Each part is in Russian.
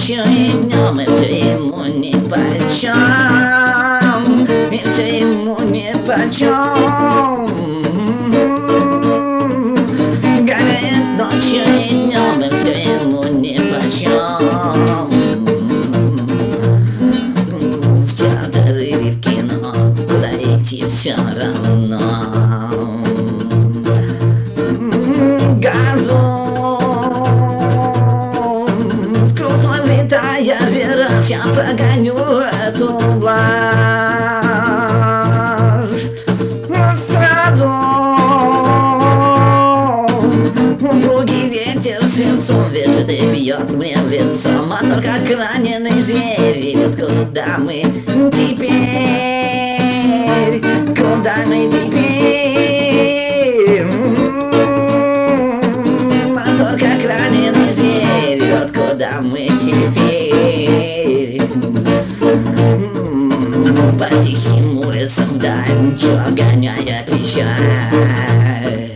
ночью и днем, и все ему нипочем, и все ему нипочем. Гоняет ночью и днем, и все ему нипочем. В театр или в кино, куда идти все равно. Я вираж, я прогоню эту блажь сразу. Упругий ветер свинцом вяжет и бьет мне в лицо. Мотор, как раненый зверь, ревет. Куда мы теперь? Куда мы теперь? Мотор, как раненый зверь, ревет. Куда мы теперь? По тихим улицам вдаль, чё гоняя печаль.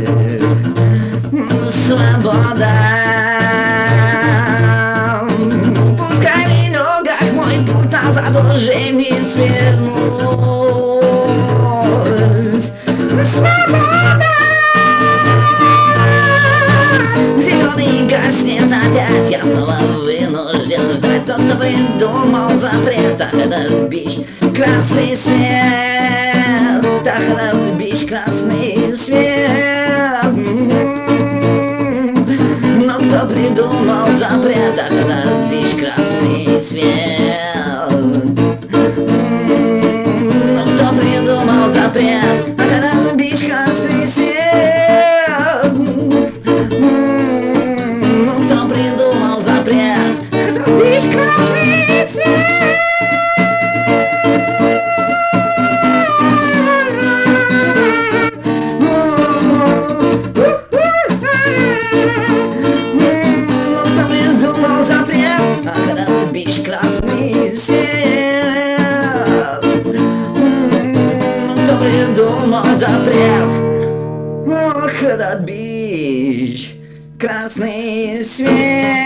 Свобода, пускай в ногах мой путь назад уже не свернуть. Свобода, зеленый гаснет опять, я снова вынужден ждать. Тот, кто придумал запрет, ах, этот бич, красный свет, ах, этот бич, красный свет. Но кто придумал запрет, ах, этот бич, красный свет. Но кто придумал запрет, ах, этот бич, красный свет. Ну кто придумал запрет, этот бич, красный свет. Бич, красный свет. Кто придумал запрет? Ох, этот бич, красный свет.